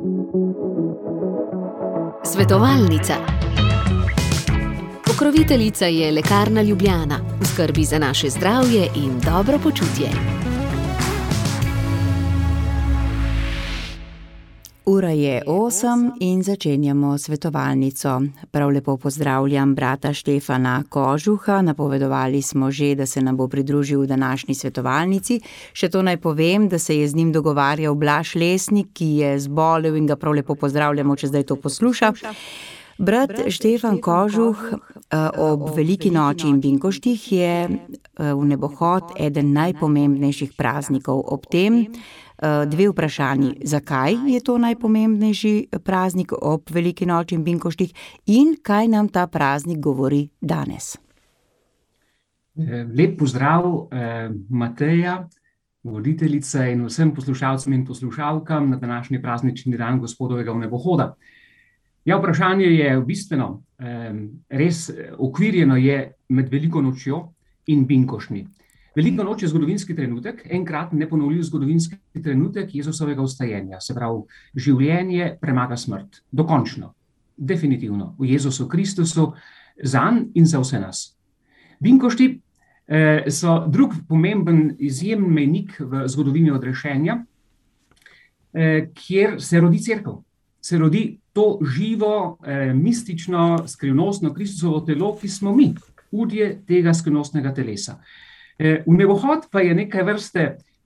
Svetovalnica. Pokroviteljica je Lekarna Ljubljana, v skrbi za naše zdravje in dobro počutje. Ura je 8 in začenjamo svetovalnico. Prav lepo pozdravljam brata Štefana Kožuha. Napovedovali smo že, da se nam bo pridružil v današnji svetovalnici. Še to naj povem, da se je z njim dogovarjal Blaž Lesnik, ki je zbolel in ga prav lepo pozdravljamo, če zdaj to posluša. Brat Štefan Kožuh ob Veliki noči in binkoštih je v nebohod eden najpomembnejših praznikov. Ob tem dve vprašanji. Zakaj je to najpomembnejši praznik ob Veliki noči in binkoštih in kaj nam ta praznik govori danes? Lep pozdrav Mateja, voditeljica in vsem poslušalcem in poslušalkam na današnji praznični dan Gospodovega vnebohoda. Ja, vprašanje je bistveno, res okvirjeno je med Veliko nočjo in binkoštmi. Velika noč je zgodovinski trenutek, enkrat neponovljiv zgodovinski trenutek Jezusovega vstajenja. Se pravi, življenje premaga smrt. Dokončno, definitivno, v Jezusu Kristusu, zanj in za vse nas. Binkošti so drug pomemben, izjemen mejnik v zgodovini odrešenja, kjer se rodi cerkev. Se rodi to živo, mistično, skrivnostno Kristusovo telo, ki smo mi, udje tega skrivnostnega telesa. Vnebohod pa je neke vrste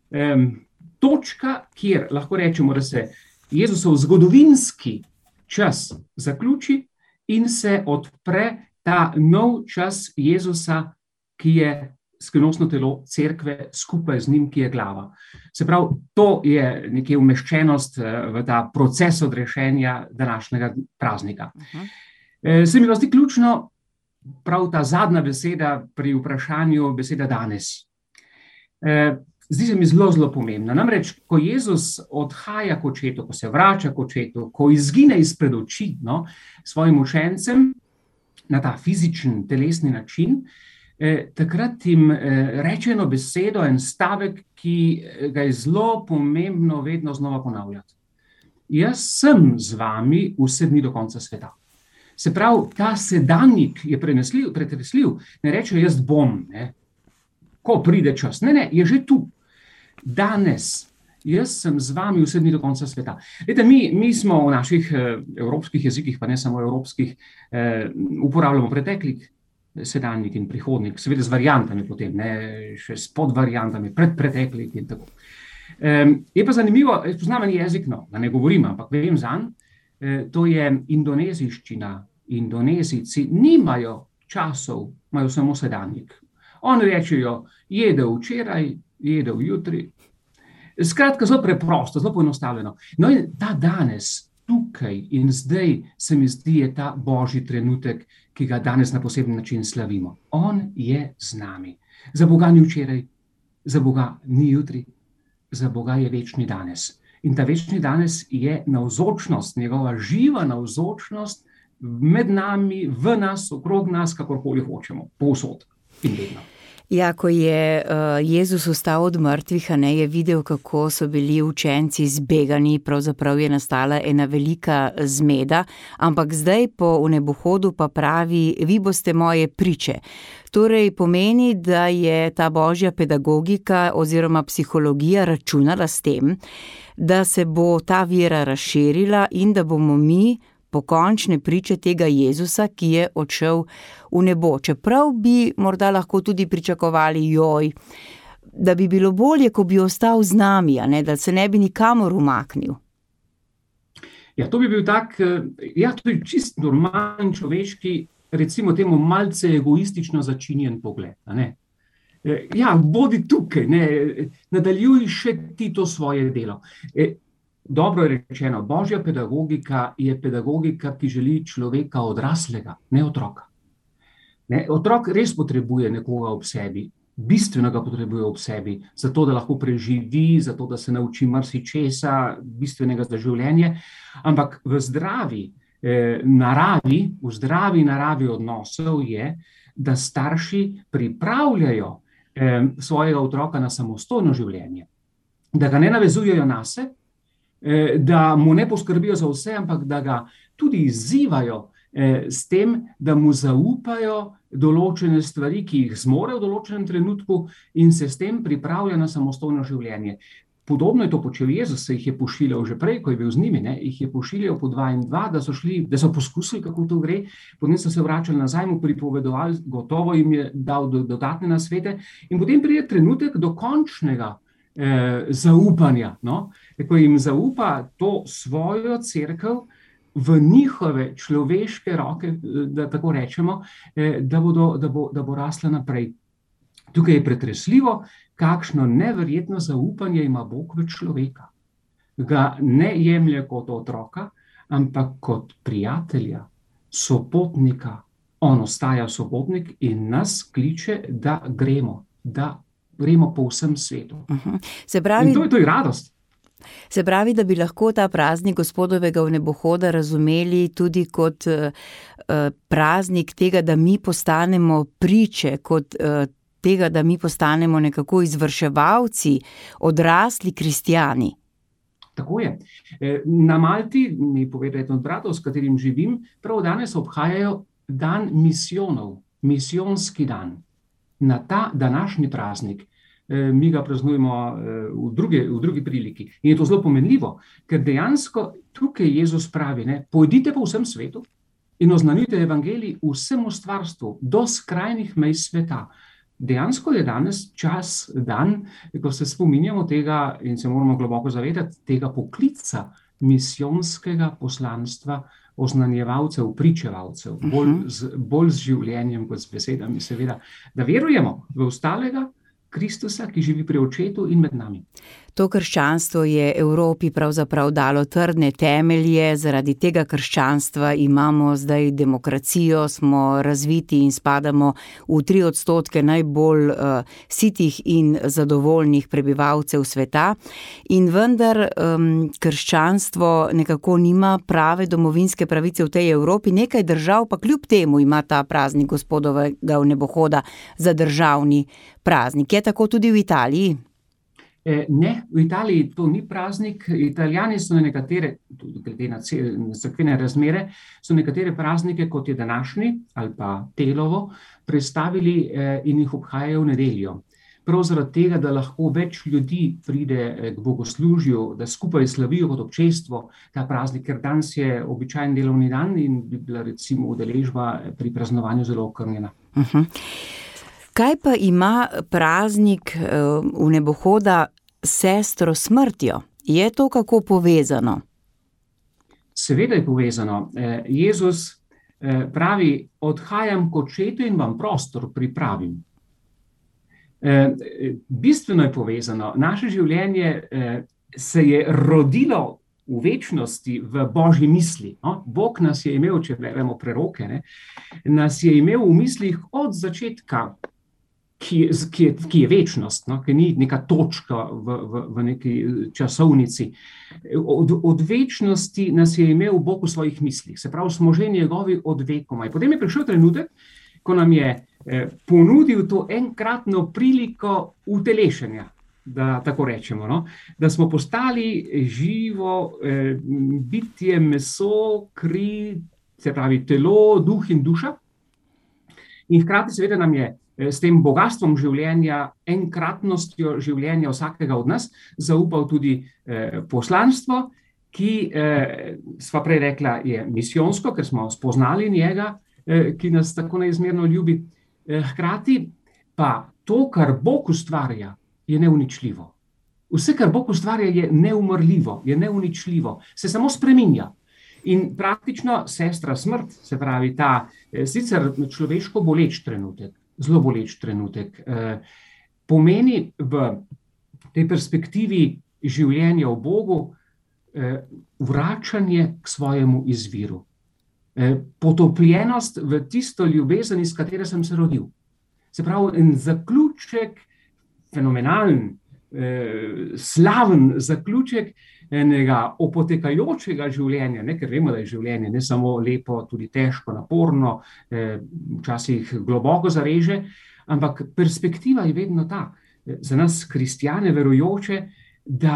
točka, kjer lahko rečemo, da se Jezusov zgodovinski čas zaključi in se odpre ta nov čas Jezusa, ki je skrivnostno telo cerkve skupaj z njim, ki je glava. Se pravi, to je nekje umeščenost v ta proces odrešenja današnjega praznika. Se mi pa zdi ključno prav ta zadnja beseda pri vprašanju, beseda danes. Zdi se mi zelo, zelo pomembna. Namreč, ko Jezus odhaja k očetu, ko se vrača k očetu, ko izgine izpred oči svojim učencem na ta fizičen, telesni način, takrat jim reče eno besedo, en stavek, ki ga je zelo pomembno vedno znova ponavljati. Jaz sem z vami vse dni do konca sveta. Se pravi, ta sedanjik je pretresljiv, ne reče jaz bom, ko pride čas. Ne, je že tu. Danes, jaz sem z vami vse dni do konca sveta. Lejte, mi smo v naših evropskih jezikih, pa ne samo evropskih, uporabljamo preteklik, sedanjik in prihodnik, seveda z variantami potem, še s podvariantami, predpreteklik in tako. Je pa zanimivo, poznam en jezik, da ne govorim, ampak vem zanj, to je indonezijščina. Indonezijci nimajo časov, imajo samo sedanjik. Oni rečejo, jedel včeraj, jedel jutri. Skratka, zelo preprosto, zelo poenostavljeno. No in ta danes, tukaj in zdaj se mi zdi je ta božji trenutek, ki ga danes na poseben način slavimo. On je z nami. Za Boga ni včeraj, za Boga ni jutri, za Boga je večni danes. In ta večni danes je navzočnost, njegova živa navzočnost med nami, v nas, okrog nas, kakorkoli hočemo, povsod in vedno. Ja, ko je Jezus vstal od mrtvih, je videl, kako so bili učenci zbegani, pravzaprav je nastala ena velika zmeda, ampak zdaj po vnebohodu pa pravi, vi boste moje priče. Torej pomeni, da je ta božja pedagogika oziroma psihologija računala s tem, da se bo ta vera razširila in da bomo mi pokončne priče tega Jezusa, ki je odšel v nebo. Čeprav bi morda lahko tudi pričakovali, da bi bilo bolje, ko bi ostal z nami, da se ne bi nikamor umaknil. Ja, to bi bil tak, to je čist normalen človeški, recimo temu malce egoistično začinjen pogled. Bodi tukaj, nadaljuj še ti to svoje delo. Dobro je rečeno, božja pedagogika je pedagogika, ki želi človeka odraslega, ne otroka. Otrok res potrebuje nekoga ob sebi, bistveno ga potrebuje ob sebi, zato da lahko preživi, zato da se nauči marsičesa, bistvenega za življenje, ampak v zdravi naravi odnosov je, da starši pripravljajo svojega otroka na samostojno življenje, da ga ne navezujejo nase, da mu ne poskrbijo za vse, ampak da ga tudi izzivajo s tem, da mu zaupajo določene stvari, ki jih zmore v določenem trenutku in se s tem pripravlja na samostojno življenje. Podobno je to počel Jezus, se jih je pošiljal že prej, ko je bil z njimi, jih je pošiljal po 2 in 2, da so poskusili, kako to gre, potem so se vračali nazaj, mu pripovedovali, gotovo jim je dal dodatne nasvete in potem pride trenutek do končnega zaupanja, ko jim zaupa to svojo cerkev v njihove človeške roke, da tako rečemo, da bo rasla naprej. Tukaj je pretresljivo, kakšno neverjetno zaupanje ima Bog v človeka. Ga ne jemlje kot otroka, ampak kot prijatelja, sopotnika. On ostaja sopotnik in nas kliče, da gremo po vsem svetu. Se pravi, in to je radost. Se pravi, da bi lahko ta praznik Gospodovega vnebohoda razumeli tudi kot praznik tega, da mi postanemo priče, kot tega, da mi postanemo nekako izvrševalci, odrasli kristjani. Tako je. Na Malti, mi povedal eden od bratov, s katerim živim, prav danes obhajajo dan misijonov, misijonski dan. Na ta današnji praznik. Mi ga praznujemo v drugi priliki. In je to zelo pomenljivo, ker dejansko tukaj Jezus pravi, pojdite po vsem svetu in oznanjujte evangelij vsemu stvarstvu, do skrajnih mej sveta. Dejansko je danes dan, ko se spominjamo tega in se moramo globoko zavedati tega poklica misijonskega poslanstva, oznanjevalcev, pričevalcev, bolj z življenjem kot z besedami, seveda, da verujemo v ostalega Kristusa, ki živi pri Očetu in med nami. To krščanstvo je Evropi pravzaprav dalo trdne temelje, zaradi tega krščanstva imamo zdaj demokracijo, smo razviti in spadamo v 3% najbolj sitih in zadovoljnih prebivalcev sveta. In vendar krščanstvo nekako nima prave domovinske pravice v tej Evropi, nekaj držav pa kljub temu ima ta praznik Gospodovega vnebohoda za državni praznik. Je tako tudi v Italiji? Ne, v Italiji to ni praznik. Italijani so nekatere, glede na cerkvene razmere, so nekatere praznike, kot je današnji ali pa Telovo, prestavili in jih obhajajo v nedeljo. Prav zaradi tega, da lahko več ljudi pride k bogoslužju, da skupaj slavijo kot občestvo ta praznik, ker danes je običajen delovni dan in bi bila recimo udeležba pri praznovanju zelo okrnjena. Kaj pa ima praznik vnebohoda s sestro smrtjo? Je to kako povezano? Seveda je povezano. Jezus pravi, odhajam k Očetu in vam prostor pripravim. Bistveno je povezano. Naše življenje se je rodilo v večnosti v Božji misli. Bog nas je imel, če beremo preroke, nas je imel v mislih od začetka, ki je večnost, ki ni neka točka v neki časovnici. Od večnosti nas je imel Bog v svojih mislih, se pravi, smo že njegovi od vekomaj. Potem je prišel trenutek, ko nam je ponudil to enkratno priliko utelešenja, da tako rečemo, da smo postali živo bitje, meso, kri, se pravi telo, duh in duša. In hkrati seveda nam je s tem bogastvom življenja, enkratnostjo življenja vsakega od nas zaupal tudi poslanstvo, ki, sva prej rekla, je misijonsko, ker smo spoznali njega, ki nas tako neizmerno ljubi. Hkrati pa to, kar Bog ustvarja, je neuničljivo. Vse, kar Bog ustvarja, je neumrljivo, je neuničljivo, se samo spreminja. In praktično sestra smrt, se pravi ta sicer človeško boleč trenutek, zelo boleč trenutek, pomeni v tej perspektivi življenja v Bogu vračanje k svojemu izviru. Potopljenost v tisto ljubezen, iz katere sem se rodil. Se pravi, en zaključek, fenomenalen, slaven zaključek enega opotekajočega življenja, ker vemo, da je življenje ne samo lepo, tudi težko, naporno, včasih globoko zareže, ampak perspektiva je vedno ta, za nas kristjane verujoče, da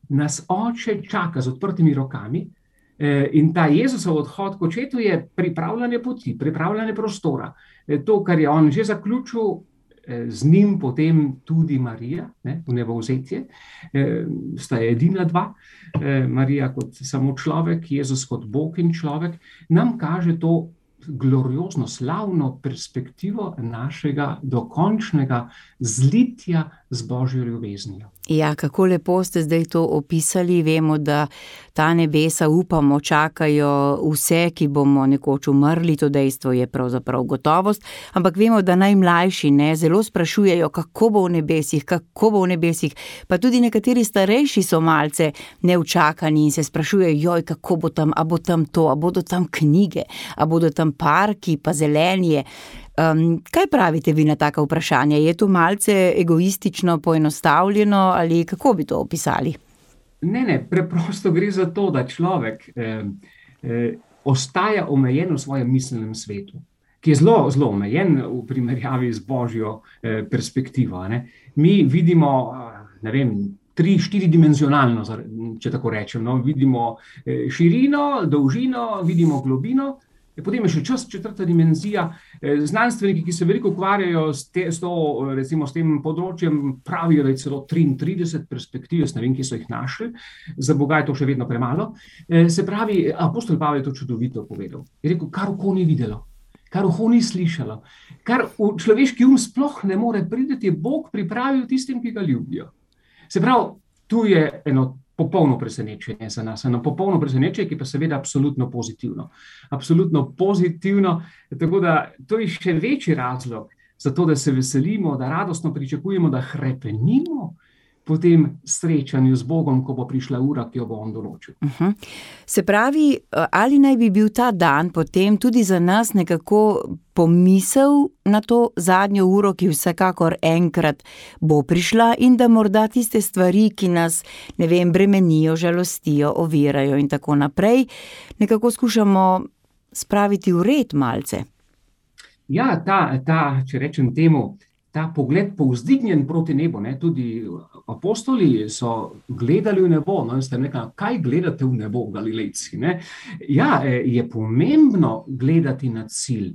nas oče čaka z odprtimi rokami. In ta Jezusov odhod k očetu je pripravljanje poti, pripravljanje prostora. To, kar je on že zaključil, z njim potem tudi Marija, v nebovzetje, sta edina dva, Marija kot samo človek, Jezus kot Bog in človek, nam kaže to gloriozno, slavno perspektivo našega dokončnega zlitja z Božjo ljubeznijo. Ja, kako lepo ste zdaj to opisali. Vemo, da ta nebesa, upamo, čakajo vse, ki bomo nekoč umrli, to dejstvo je pravzaprav gotovost, ampak vemo, da najmlajši zelo sprašujejo, kako bo v nebesih, pa tudi nekateri starejši so malce neučakani in se sprašujejo, kako bo tam, a bo tam to, a bodo tam knjige, a bodo tam parki, pa zelenje. Kaj pravite vi na taka vprašanja? Je to malce egoistično, poenostavljeno ali kako bi to opisali? Ne, preprosto gre za to, da človek ostaja omejen v svojem miselnem svetu, ki je zelo, zelo omejen v primerjavi z Božjo perspektivo. Mi vidimo, 3-4-dimenzionalno, če tako rečem, vidimo širino, dolžino, vidimo globino. Potem je še četrta dimenzija. Znanstveniki, ki se veliko ukvarjajo s tem področjem, pravijo, da je celo 33 perspektiv, jaz ne vem, kje so jih našli, za Boga je to še vedno premalo. Se pravi, apostol Pavel je to čudovito povedal. Je rekel, kar oko ni videlo, kar uho ni slišalo, kar v človeški sploh ne more priti, je Bog pripravil tistim, ki ga ljubijo. Se pravi, tu je eno popolno presenečenje za nas, eno popolno presenečenje, ki pa seveda absolutno pozitivno. Absolutno pozitivno, tako da to je še večji razlog za to, da se veselimo, da radostno pričakujemo, da hrepenimo po tem srečanju z Bogom, ko bo prišla ura, ki jo bo on določil. Se pravi, ali naj bi bil ta dan potem tudi za nas nekako pomisel na to zadnjo uro, ki vsekakor enkrat bo prišla in da morda tiste stvari, ki nas, bremenijo, žalostijo, ovirajo in tako naprej, nekako skušamo spraviti v red malce. Ja, če rečem temu, ta pogled povzdignjen proti nebu, tudi apostoli so gledali v nebo, in ste rekli, kaj gledate v nebo, Galilejci? Ja, je pomembno gledati na cilj.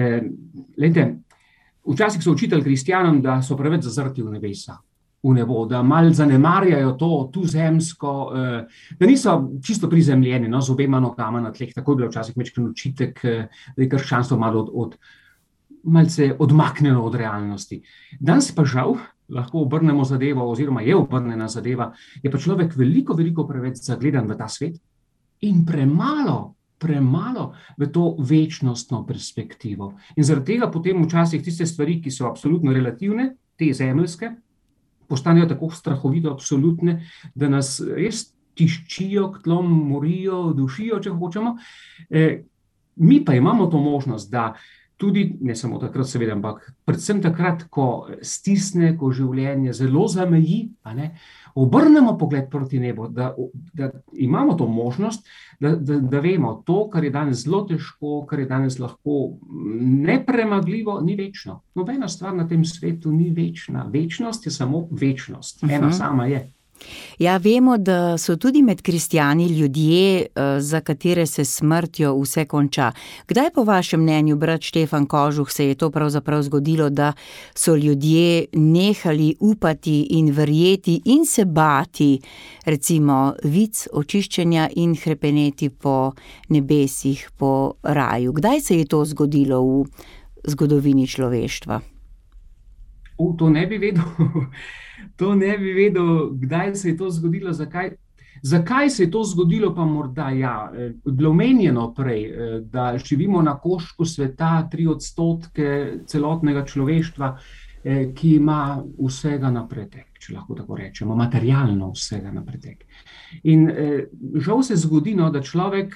Včasih so učitelji kristjanom, da so preveč zazrti v nebesa, v nebo, da malo zanemarjajo to tuzemsko, da niso čisto prizemljeni, z obema nogama na tleh, tako je bilo včasih večkrat očitek, da je krščanstvo malo malce odmaknjeno od realnosti. Danes pa žal lahko obrnemo zadevo, oziroma je obrnjena zadeva, je pa človek veliko preveč zagledan v ta svet in premalo v to večnostno perspektivo. In zaradi tega potem včasih tiste stvari, ki so absolutno relativne, te zemeljske, postanejo tako strahovito absolutne, da nas res tiščijo k tlom, morijo, dušijo, če hočemo. Mi pa imamo to možnost, da tudi, ne samo takrat seveda, ampak predvsem takrat, ko stisne, ko življenje zelo zameji, obrnemo pogled proti nebu, da imamo to možnost, da vemo to, kar je danes zelo težko, kar je danes lahko nepremagljivo, ni večno. Nobena stvar na tem svetu ni večna. Večnost je samo večnost. Ena sama je. Ja, vemo, da so tudi med kristjani ljudje, za katere se smrtjo vse konča. Kdaj po vašem mnenju, brat Štefan Kožuh, se je to pravzaprav zgodilo, da so ljudje nehali upati in verjeti in se bati, recimo, vic očiščenja in hrepeneti po nebesih, po raju? Kdaj se je to zgodilo v zgodovini človeštva? To ne bi vedel. To ne bi vedel, kdaj se je to zgodilo, zakaj se je to zgodilo, pa morda bilo omenjeno prej, da živimo na koščku sveta 3% celotnega človeštva, ki ima vsega na pretek, če lahko tako rečemo, materialno vsega na pretek. In žal se zgodi, da človek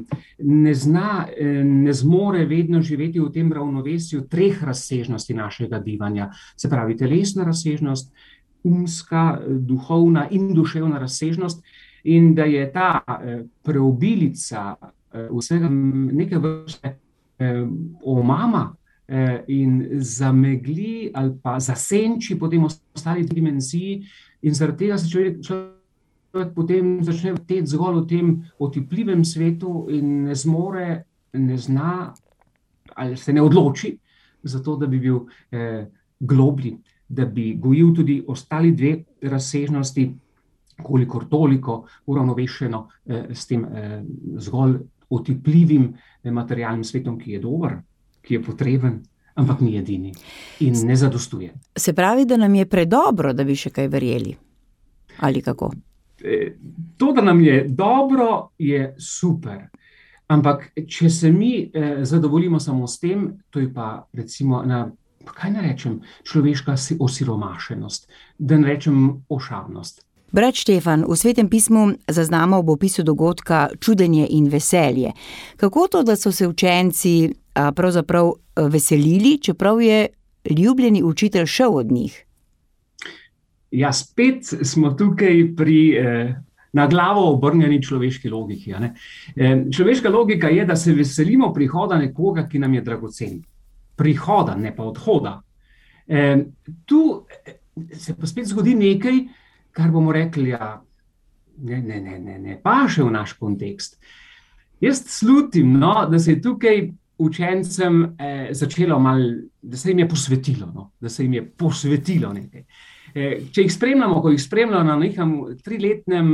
ne zmore vedno živeti v tem ravnovesju 3 razsežnosti našega bivanja, se pravi telesna razsežnost, umska, duhovna in duševna razsežnost, in da je ta preobilica vsega neke vrste omama in zamegli ali pa zasenči potem ostali dimenziji, in zaradi tega se človek človek potem začne vrteti zgolj v tem otipljivem svetu in ne zmore, ne zna ali se ne odloči za to, da bi bil globlji, da bi gojil tudi ostali dve razsežnosti, kolikor toliko uravnovešeno s tem zgolj otipljivim materialnim svetom, ki je dober, ki je potreben, ampak ni edini in ne zadostuje. Se pravi, da nam je predobro, da bi še kaj verjeli? Ali kako? To, da nam je dobro, je super. Ampak, če se mi zadovoljimo samo s tem, to je pa recimo kaj ne rečem, človeška osiromašenost, da ne rečem ošabnost. Brat Štefan, v Svetem pismu zaznamo ob opisu dogodka čudenje in veselje. Kako to, da so se učenci pravzaprav veselili, čeprav je ljubljeni učitelj šel od njih? Ja, spet smo tukaj pri na glavo obrnjeni človeški logiki. A ne? Človeška logika je, da se veselimo prihoda nekoga, ki nam je dragocen. Prihoda, ne pa odhoda. Tu se pa spet zgodi nekaj, kar bomo rekli, ja, ne paše v naš kontekst. Jaz slutim, da se je tukaj učencem začelo malo, da se jim je posvetilo, nekaj. Če jih spremljamo, ko jih spremljamo na nekem 3-letnem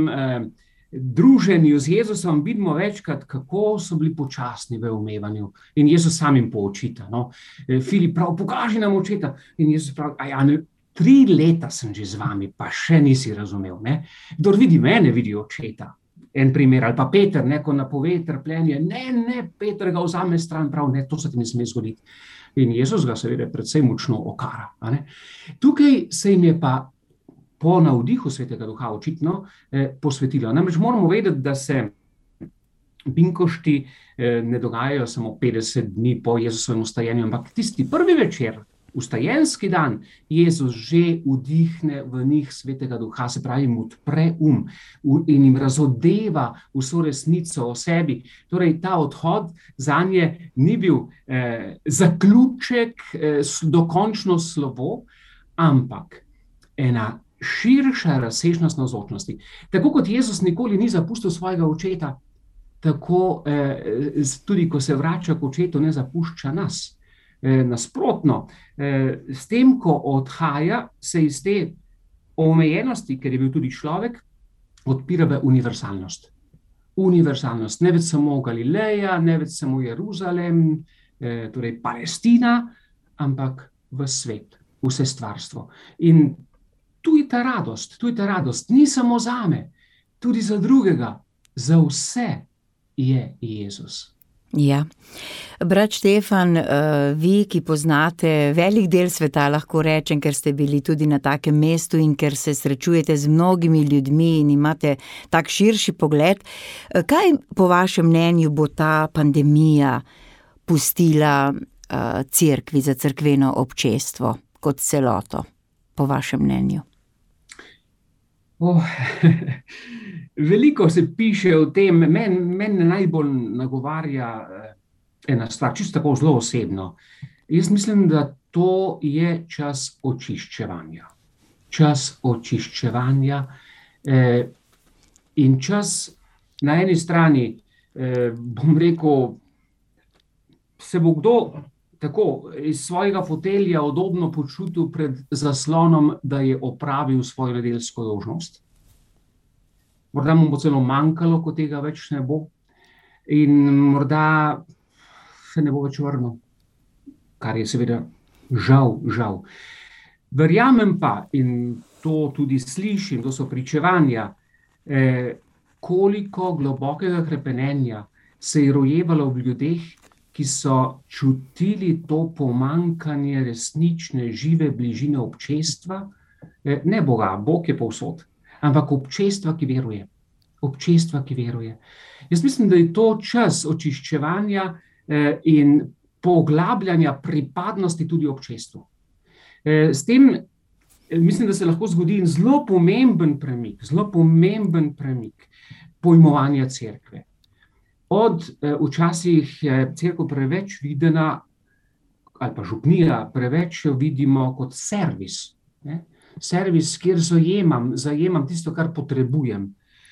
druženju z Jezusom, vidimo večkrat, kako so bili počasni v umevanju. In Jezus sam jim poočita. Filip prav, pokaži nam očeta. In Jezus pravi, 3 leta sem že z vami, pa še nisi razumel. Ne? Kdor vidi mene, vidi očeta. En primer, ali pa Peter, ko napove trpljenje. Ne, Peter ga vzame stran, prav, ne, to se ti ne sme zgoditi. In Jezus ga seveda predvsej močno okara. Tukaj se jim je pa po navdihu Svetega Duha očitno posvetilo. Namreč moramo vedeti, da se binkošti ne dogajajo samo 50 dni po Jezusovem vstajenju, ampak tisti prvi večer, vstajenski dan, Jezus že vdihne v njih Svetega Duha, se pravi, jim odpre in jim razodeva vso resnico o sebi. Torej, ta odhod zanje ni bil zaključek, dokončno slovo, ampak ena širša razsežnost navzočnosti. Tako kot Jezus nikoli ni zapustil svojega očeta, tako tudi, ko se vrača k očetu, ne zapušča nas. Nasprotno, s tem, ko odhaja, se iz te omejenosti, ker je bil tudi človek, odpira v univerzalnost. Univerzalnost, ne več samo Galileja, ne več samo Jeruzalem, torej Palestina, ampak v svet, vse stvarstvo. In tu je ta radost, ni samo zame, tudi za drugega, za vse je Jezus. Ja. Brat Štefan, vi, ki poznate velik del sveta, lahko rečem, ker ste bili tudi na takem mestu in ker se srečujete z mnogimi ljudmi in imate tak širši pogled, kaj po vašem mnenju bo ta pandemija pustila cerkvi, za cerkveno občestvo kot celoto, po vašem mnenju? Veliko se piše o tem, mene najbolj nagovarja ena stvar, čisto tako zelo osebno. Jaz mislim, da to je čas očiščevanja. Čas očiščevanja in čas na eni strani, bom rekel, se bo kdo tako iz svojega fotelja udobno počutil pred zaslonom, da je opravil svojo nedeljsko dolžnost. Morda mu bo celo manjkalo, ko tega več ne bo. In morda se ne bo več vrnil, kar je seveda žal. Verjamem pa, in to tudi slišim, to so pričevanja, koliko globokega hrepenenja se je rojevalo v ljudeh, ki so čutili to pomanjkanje resnične, žive bližine občestva, ne Boga, Bog je povsod, ampak občestva, ki veruje. Jaz mislim, da je to čas očiščevanja in poglabljanja pripadnosti tudi občestvu. S tem mislim, da se lahko zgodi zelo pomemben premik pojmovanja cerkve. Od včasih je cerkev preveč videna, ali pa župnija preveč jo vidimo kot servis. Servis, kjer zajemam tisto, kar potrebujem.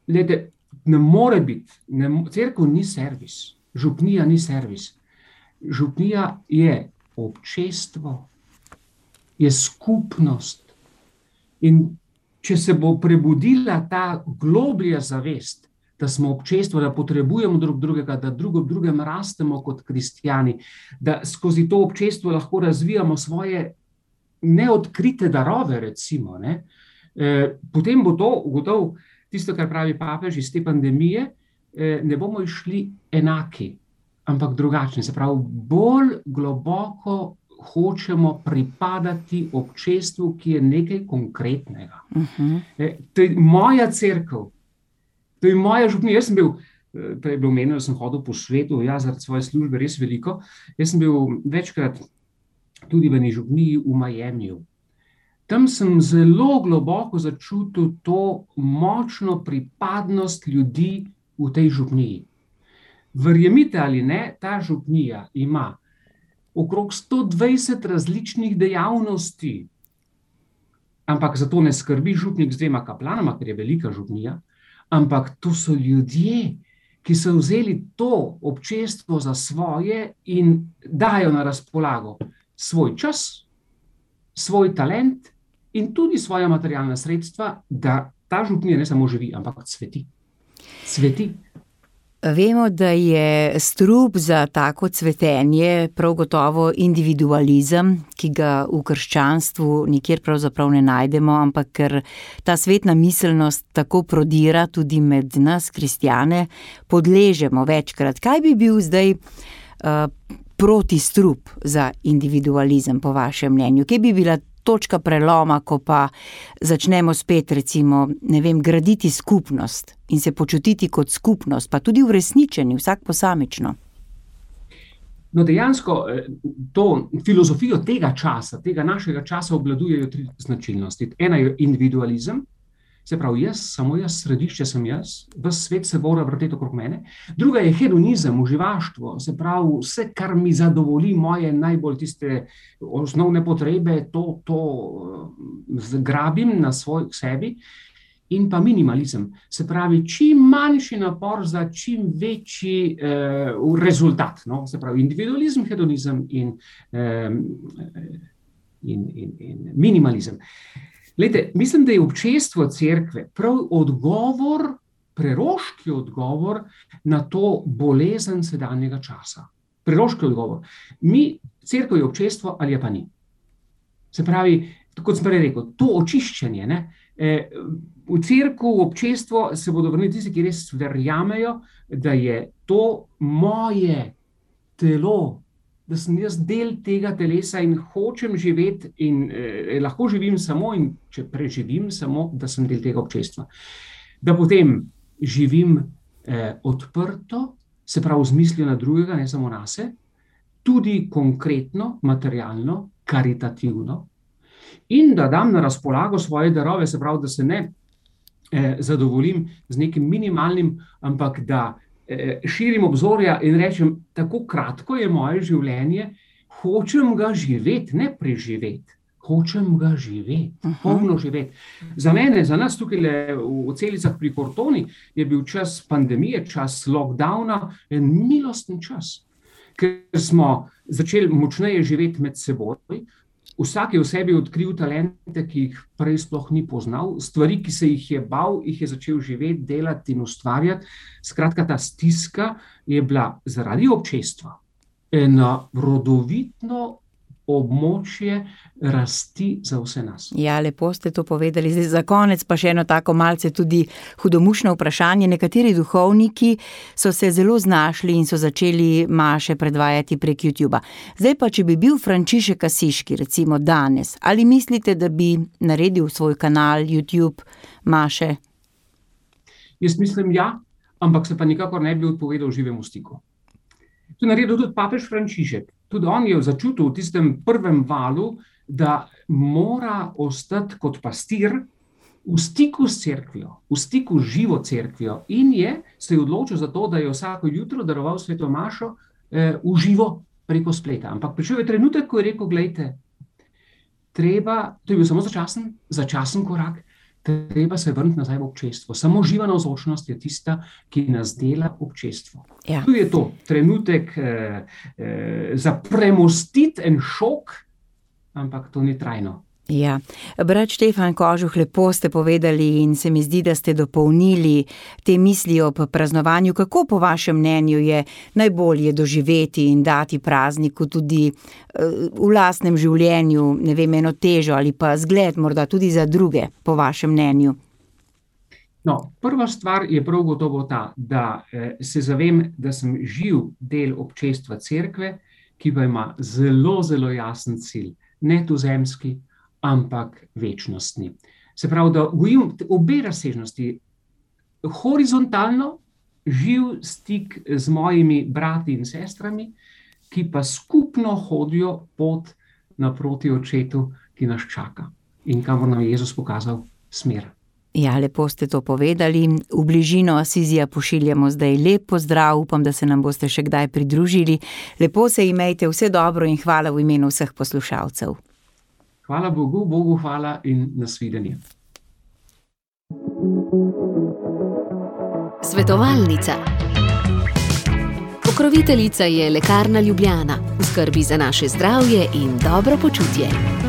Glejte, ne more biti, cerkev ni servis, župnija ni servis. Župnija je občestvo, je skupnost. In če se bo prebudila ta globlja zavest, da smo občestvo, da potrebujemo drug drugega, da drug ob drugem rastemo kot kristjani, da skozi to občestvo lahko razvijamo svoje neodkrite darove, recimo, ne? Potem bo to ugotovil tisto, kar pravi papež iz te pandemije, ne bomo išli enaki, ampak drugačni. Se pravi, bolj globoko hočemo pripadati občestvu, ki je nekaj konkretnega. To je moja cerkev, to je moja župnija. Jaz sem bil, prej je bilo omenjeno, da sem hodil po svetu, zaradi svoje službe res veliko. Jaz sem bil večkrat tudi v eni župniji v Miamiju. Tam sem zelo globoko začutil to močno pripadnost ljudi v tej župniji. Verjemite ali ne, ta župnija ima okrog 120 različnih dejavnosti, ampak za to ne skrbi župnik z 2 kaplanama, ker je velika župnija, ampak to so ljudje, ki so vzeli to občestvo za svoje in dajo na razpolago svoj čas, svoj talent in tudi svoja materialna sredstva, da ta župnija ne samo živi, ampak cveti. Cveti. Vemo, da je strup za tako cvetenje prav gotovo individualizem, ki ga v krščanstvu nikjer pravzaprav ne najdemo, ampak ker ta svetna miselnost tako prodira tudi med nas, kristjane, podležemo večkrat. Kaj bi bil zdaj protistrup za individualizem, po vašem mnenju? Kje bi bila točka preloma, ko pa začnemo spet, recimo, graditi skupnost in se počutiti kot skupnost, pa tudi uresničeni, vsak posamično? No, dejansko to filozofijo tega časa, tega našega časa obvladujejo 3 značilnosti. Ena je individualizem, se pravi jaz, samo jaz, središče sem jaz, ves svet se mora vrteti okrog mene. Druga je hedonizem, uživaštvo, se pravi vse, kar mi zadovolji moje najbolj tiste osnovne potrebe, to zgrabim na svoj sebi. In pa minimalizem, se pravi čim manjši napor za čim večji rezultat. No? Se pravi individualizem, hedonizem in minimalizem. Glejte, mislim, da je občestvo cerkve prav odgovor, preroški odgovor na to bolezen sedanjega časa. Preroški odgovor. Cerkev je občestvo ali je pa ni. Se pravi, kot sem prej rekel, to očiščenje, ne? V cerkev, v občestvo se bodo vrnili tisti, ki res verjamejo, da je to moje telo, da sem jaz del tega telesa in hočem živeti in lahko živim samo in če preživim samo, da sem del tega občestva. Da potem živim odprto, se pravi z mislijo na drugega, ne samo nase, tudi konkretno, materialno, karitativno, in da dam na razpolago svoje darove, se pravi, da se ne zadovoljim z nekim minimalnim, ampak da širim obzorja in rečem, tako kratko je moje življenje, hočem ga živeti, ne preživeti. Hočem ga živeti, polno živeti. Za mene, za nas tukaj v Celicah pri Kortoni je bil čas pandemije, čas lockdowna, en milosten čas, ker smo začeli močneje živeti med seboj. Vsak je v sebi odkril talente, ki jih prej sploh ni poznal, stvari, ki se jih je bal, jih je začel živeti, delati in ustvarjati. Skratka, ta stiska je bila zaradi občestva eno rodovitno območje rasti za vse nas. Ja, lepo ste to povedali. Zdaj za konec pa še eno tako malce tudi hudomušno vprašanje. Nekateri duhovniki so se zelo znašli in so začeli maše predvajati prek YouTubea. Zdaj pa, če bi bil Frančišek Asiški, recimo danes, ali mislite, da bi naredil svoj kanal YouTube maše? Jaz mislim ja, ampak se pa nikakor ne bi odpovedal živemu stiku. To je naredil tudi papež Frančišek. Tudi on je začutil v tistem prvem valu, da mora ostati kot pastir v stiku s cerkvijo, v stiku z živo cerkvijo. In se je odločil za to, da je vsako jutro daroval sveto mašo v živo preko spleta. Ampak prišel je trenutek, ko je rekel, glejte, to je bil samo začasen korak, treba se vrniti nazaj v občestvo. Samo živa navzočnost je tista, ki nas dela občestvo. Ja. Tu je to trenutek za premostiti en šok, ampak to ni trajno. Ja, brat Štefan Kožuh, lepo ste povedali in se mi zdi, da ste dopolnili te misli ob praznovanju. Kako po vašem mnenju je najbolje doživeti in dati prazniku tudi v lastnem življenju, ne vem, eno težo ali pa zgled morda tudi za druge, po vašem mnenju? No, prva stvar je prav gotovo ta, da se zavem, da sem živ del občestva cerkve, ki pa ima zelo, zelo jasen cilj, ne tuzemski, ampak večnostni. Se pravi, da gojim obe razsežnosti, horizontalno živ stik z mojimi brati in sestrami, ki pa skupno hodijo pot naproti očetu, ki nas čaka in kamor nam je Jezus pokazal smer. Ja, lepo ste to povedali. V bližino Asizija pošiljamo zdaj lep pozdrav, upam, da se nam boste še kdaj pridružili. Lepo se imejte, vse dobro in hvala v imenu vseh poslušalcev. Hvala Bogu, Bogu hvala in nasvidenje. Svetovalnica. Pokroviteljica je Lekarna Ljubljana, v skrbi za naše zdravje in dobro počutje.